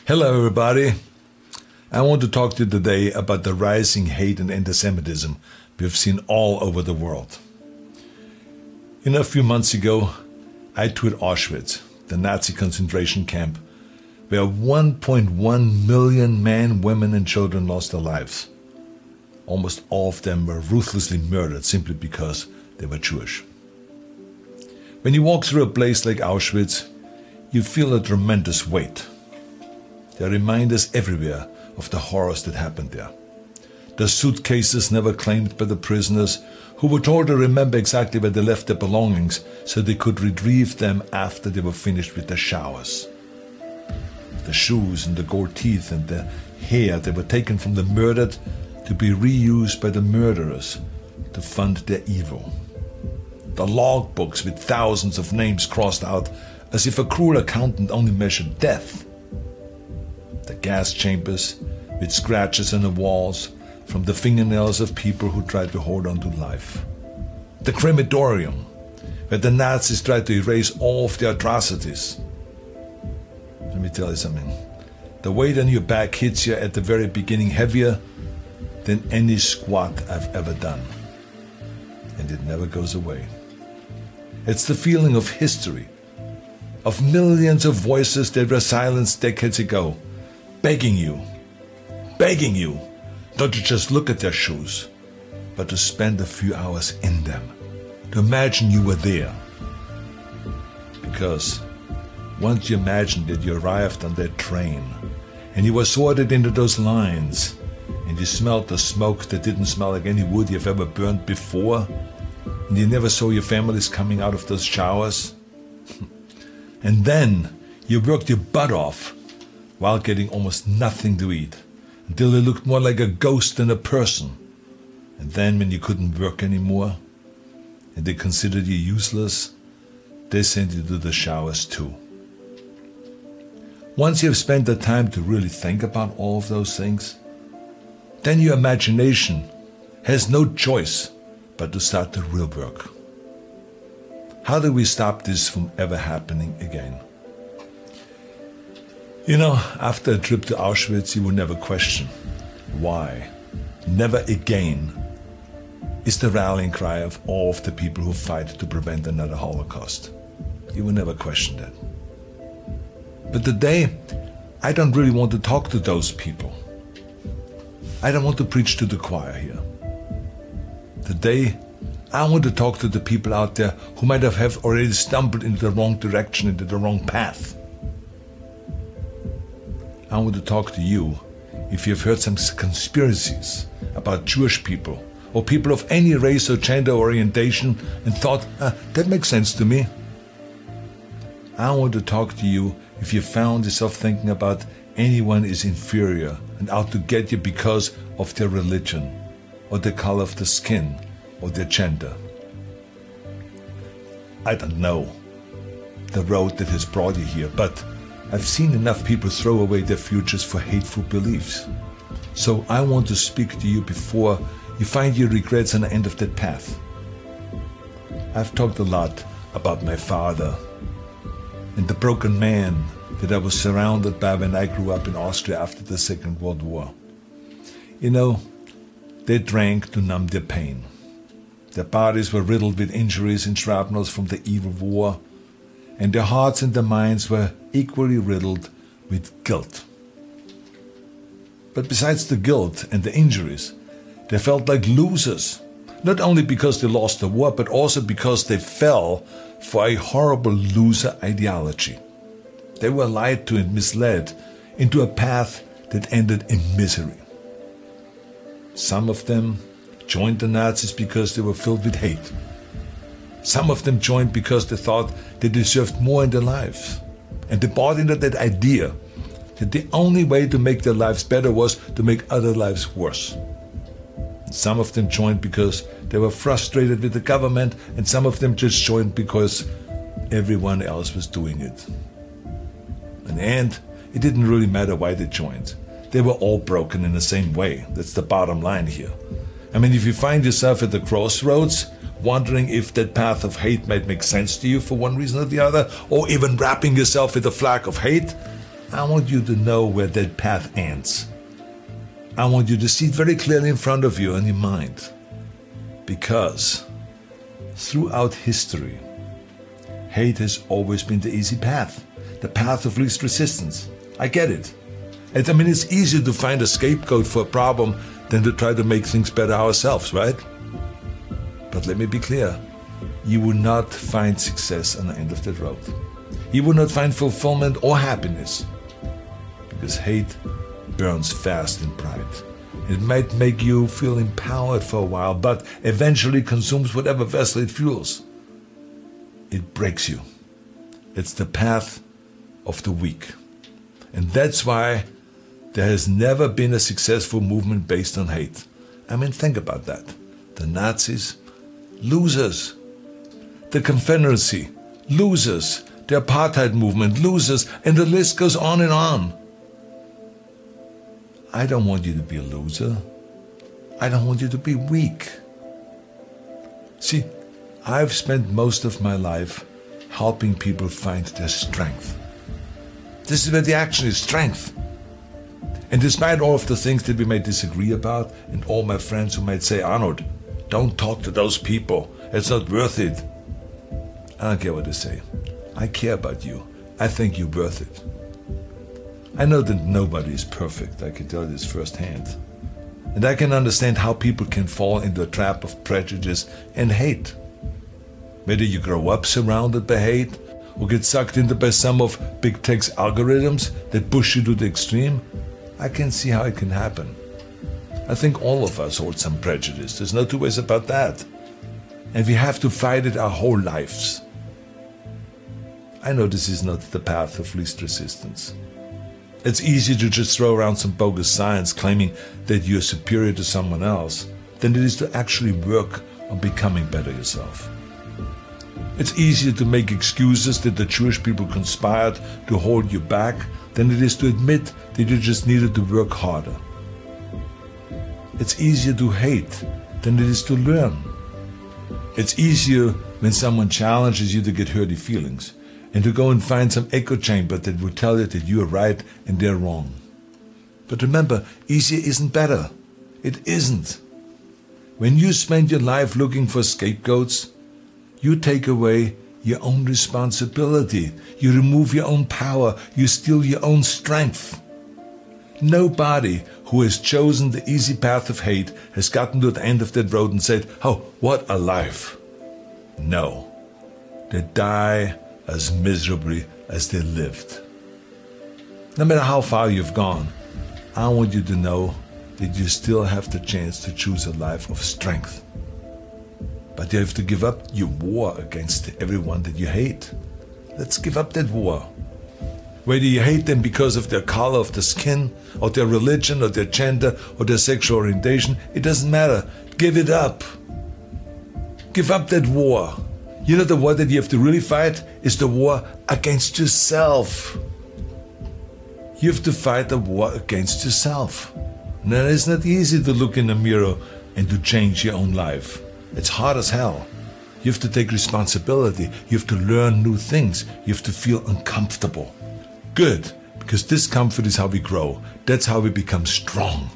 Hello, everybody. I want to talk to you today about the rising hate and anti-Semitism we've seen all over the world. A few months ago, I toured Auschwitz, the Nazi concentration camp, where 1.1 million men, women, and children lost their lives. Almost all of them were ruthlessly murdered simply because they were Jewish. When you walk through a place like Auschwitz, you feel a tremendous weight. There are reminders everywhere of the horrors that happened there. The suitcases never claimed by the prisoners, who were told to remember exactly where they left their belongings so they could retrieve them after they were finished with their showers. The shoes and the gold teeth and the hair that were taken from the murdered to be reused by the murderers to fund their evil. The log books with thousands of names crossed out as if a cruel accountant only measured death. The gas chambers with scratches on the walls from the fingernails of people who tried to hold on to life. The crematorium, where the Nazis tried to erase all of their atrocities. Let me tell you something. The weight on your back hits you at the very beginning heavier than any squat I've ever done. And it never goes away. It's the feeling of history, of millions of voices that were silenced decades ago, begging you not to just look at their shoes, but to spend a few hours in them, to imagine you were there. Because once you imagined that you arrived on that train, and you were sorted into those lines, and you smelled the smoke that didn't smell like any wood you've ever burned before, and you never saw your families coming out of those showers, and then you worked your butt off while getting almost nothing to eat, until you looked more like a ghost than a person. And then when you couldn't work anymore, and they considered you useless, they sent you to the showers too. Once you have spent the time to really think about all of those things, then your imagination has no choice but to start the real work. How do we stop this from ever happening again? After a trip to Auschwitz, you will never question why. Never again is the rallying cry of all of the people who fight to prevent another Holocaust. You will never question that. But today, I don't really want to talk to those people. I don't want to preach to the choir here. Today, I want to talk to the people out there who might have already stumbled into the wrong direction, into the wrong path. I want to talk to you if you've heard some conspiracies about Jewish people or people of any race or gender orientation and thought, that makes sense to me. I want to talk to you if you found yourself thinking about anyone is inferior and out to get you because of their religion or the color of the skin or their gender. I don't know the road that has brought you here, but I've seen enough people throw away their futures for hateful beliefs. So I want to speak to you before you find your regrets on the end of that path. I've talked a lot about my father and the broken man that I was surrounded by when I grew up in Austria after the Second World War. They drank to numb their pain. Their bodies were riddled with injuries and shrapnels from the evil war, and their hearts and their minds were equally riddled with guilt. But besides the guilt and the injuries, they felt like losers, not only because they lost the war, but also because they fell for a horrible loser ideology. They were lied to and misled into a path that ended in misery. Some of them joined the Nazis because they were filled with hate. Some of them joined because they thought they deserved more in their lives. And they bought into that idea that the only way to make their lives better was to make other lives worse. Some of them joined because they were frustrated with the government, and some of them just joined because everyone else was doing it. In the end, it didn't really matter why they joined. They were all broken in the same way. That's the bottom line here. If you find yourself at the crossroads, wondering if that path of hate might make sense to you for one reason or the other, or even wrapping yourself with a flag of hate, I want you to know where that path ends. I want you to see it very clearly in front of you in your mind. Because throughout history, hate has always been the easy path, the path of least resistance. I get it. And I mean, it's easier to find a scapegoat for a problem than to try to make things better ourselves, right? But let me be clear. You will not find success on the end of that road. You will not find fulfillment or happiness. Because hate burns fast in pride. It might make you feel empowered for a while, but eventually consumes whatever vessel it fuels. It breaks you. It's the path of the weak. And that's why there has never been a successful movement based on hate. I mean, think about that. The Nazis, losers. The Confederacy, losers. The apartheid movement, losers. And the list goes on and on. I don't want you to be a loser. I don't want you to be weak. See, I've spent most of my life helping people find their strength. This is where the action is, strength. And despite all of the things that we may disagree about, and all my friends who might say, Arnold, don't talk to those people, it's not worth it. I don't care what they say. I care about you. I think you're worth it. I know that nobody is perfect, I can tell you this firsthand. And I can understand how people can fall into a trap of prejudice and hate. Whether you grow up surrounded by hate, or get sucked into by some of big tech's algorithms that push you to the extreme, I can see how it can happen. I think all of us hold some prejudice, there's no two ways about that. And we have to fight it our whole lives. I know this is not the path of least resistance. It's easier to just throw around some bogus science claiming that you're superior to someone else than it is to actually work on becoming better yourself. It's easier to make excuses that the Jewish people conspired to hold you back than it is to admit that you just needed to work harder. It's easier to hate than it is to learn. It's easier when someone challenges you to get hurty feelings and to go and find some echo chamber that will tell you that you are right and they're wrong. But remember, easier isn't better. It isn't. When you spend your life looking for scapegoats, you take away your own responsibility. You remove your own power. You steal your own strength. Nobody who has chosen the easy path of hate has gotten to the end of that road and said, oh, what a life. No. They die as miserably as they lived. No matter how far you've gone, I want you to know that you still have the chance to choose a life of strength. But you have to give up your war against everyone that you hate. Let's give up that war. Whether you hate them because of their color of the skin, or their religion, or their gender, or their sexual orientation, it doesn't matter. Give it up. Give up that war. You know, the war that you have to really fight is the war against yourself. You have to fight the war against yourself. Now, it's not easy to look in the mirror and to change your own life. It's hard as hell. You have to take responsibility. You have to learn new things. You have to feel uncomfortable. Good, because discomfort is how we grow. That's how we become strong.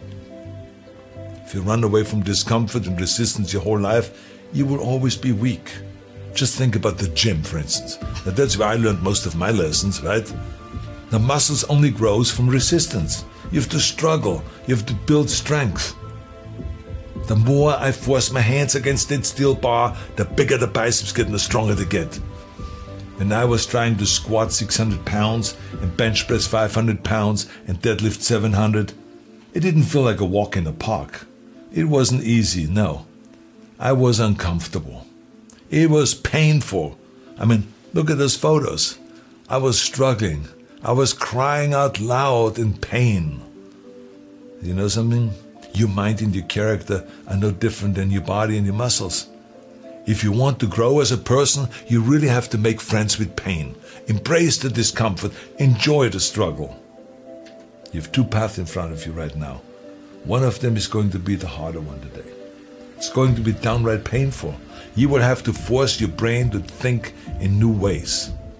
If you run away from discomfort and resistance your whole life, you will always be weak. Just think about the gym, for instance. Now, that's where I learned most of my lessons, right? The muscles only grows from resistance. You have to struggle. You have to build strength. The more I force my hands against that steel bar, the bigger the biceps get and the stronger they get. When I was trying to squat 600 pounds and bench press 500 pounds and deadlift 700, it didn't feel like a walk in the park. It wasn't easy, no. I was uncomfortable. It was painful. I mean, look at those photos. I was struggling. I was crying out loud in pain. You know something? Your mind and your character are no different than your body and your muscles. If you want to grow as a person, you really have to make friends with pain. Embrace the discomfort. Enjoy the struggle. You have two paths in front of you right now. One of them is going to be the harder one today. It's going to be downright painful. You will have to force your brain to think in new ways.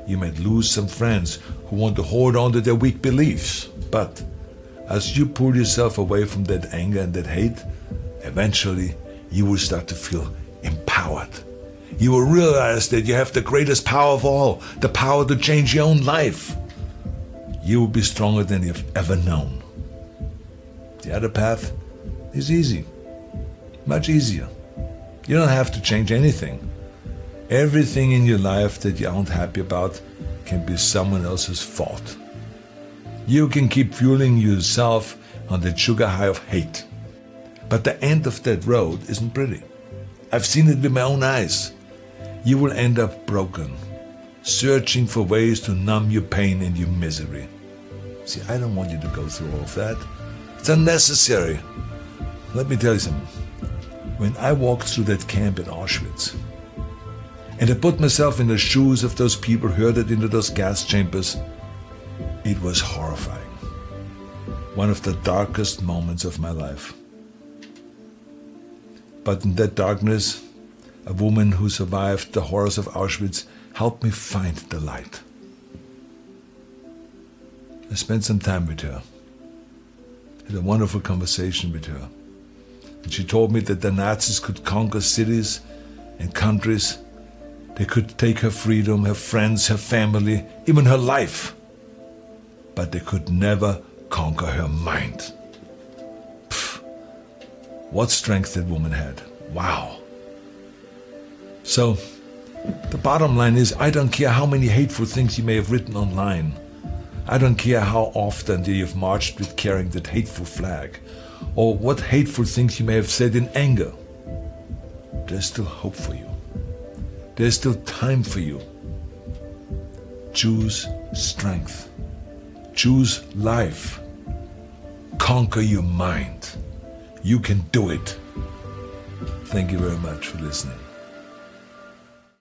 You might lose some friends who want to hold on to their weak beliefs. But as you pull yourself away from that anger and that hate, eventually you will start to feel empowered. You will realize that you have the greatest power of all, the power to change your own life. You will be stronger than you've ever known. The other path is easy, much easier. You don't have to change anything. Everything in your life that you aren't happy about can be someone else's fault. You can keep fueling yourself on that sugar high of hate. But the end of that road isn't pretty. I've seen it with my own eyes. You will end up broken, searching for ways to numb your pain and your misery. See, I don't want you to go through all of that. It's unnecessary. Let me tell you something. When I walked through that camp in Auschwitz, and I put myself in the shoes of those people herded into those gas chambers, it was horrifying. One of the darkest moments of my life. But in that darkness, a woman who survived the horrors of Auschwitz helped me find the light. I spent some time with her. Had a wonderful conversation with her. And she told me that the Nazis could conquer cities and countries. They could take her freedom, her friends, her family, even her life. But they could never conquer her mind. Pfft. What strength that woman had. Wow. So, the bottom line is, I don't care how many hateful things you may have written online. I don't care how often you've marched with carrying that hateful flag, or what hateful things you may have said in anger. There's still hope for you. There's still time for you. Choose strength. Choose life. Conquer your mind. You can do it. Thank you very much for listening.